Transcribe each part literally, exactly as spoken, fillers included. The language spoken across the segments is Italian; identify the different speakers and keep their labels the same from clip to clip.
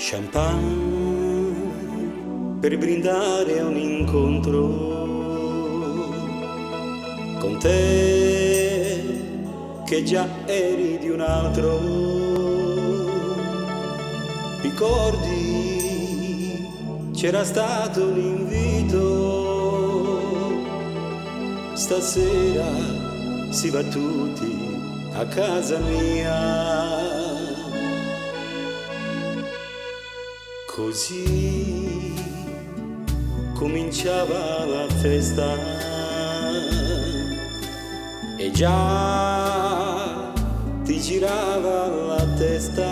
Speaker 1: Champagne per brindare a un incontro con te che già eri di un altro. Ricordi, c'era stato un invito, stasera si va tutti a casa mia. Così cominciava la festa e già ti girava la testa.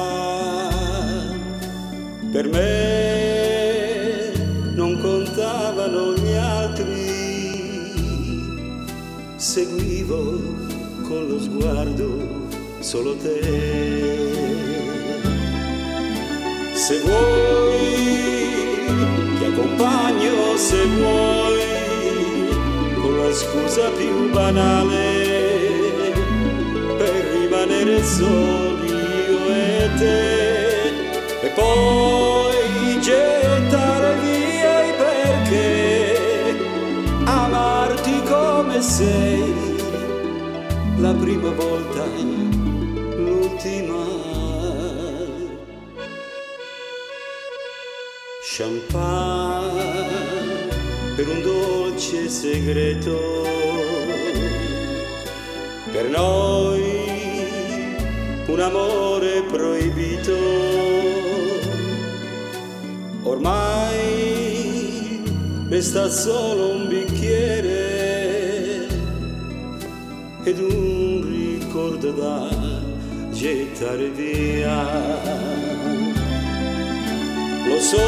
Speaker 1: Per me non contavano gli altri, seguivo con lo sguardo solo te. Se vuoi ti accompagno, se vuoi, con la scusa più banale, per rimanere soli io e te, e poi gettare via i perché, amarti come sei, la prima volta, l'ultima. Champagne per un dolce segreto, per noi un amore proibito. Ormai resta solo un bicchiere ed un ricordo da gettare via. Lo so,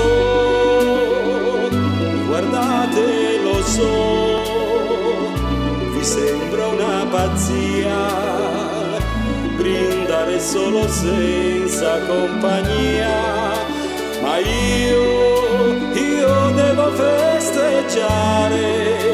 Speaker 1: guardate, lo so, vi sembra una pazzia brindare solo senza compagnia, ma io, io devo festeggiare